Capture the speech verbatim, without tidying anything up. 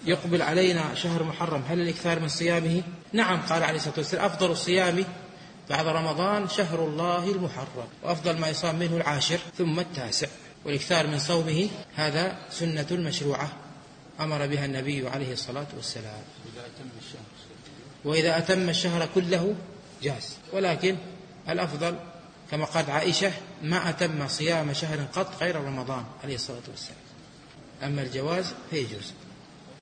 يقبل علينا شهر محرم، هل الإكثار من صيامه؟ نعم، قال عليه الصلاة والسلام: أفضل الصيام بعد رمضان شهر الله المحرم، وأفضل ما يصام منه العاشر ثم التاسع. والإكثار من صومه هذا سنة مشروعة أمر بها النبي عليه الصلاة والسلام. وإذا أتم الشهر كله جاز، ولكن الأفضل كما قالت عائشة: ما أتم صيام شهر قط غير رمضان عليه الصلاة والسلام. أما الجواز فيجوز.